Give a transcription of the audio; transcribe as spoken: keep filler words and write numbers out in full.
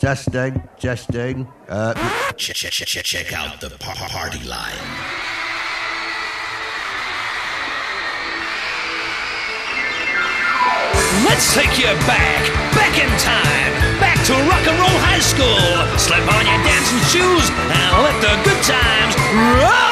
testing, testing. Uh, check, check, check, check out the par- party line. Let's take you back, back in time, back to rock and roll high school. Slip on your dancing shoes and let the good times roll.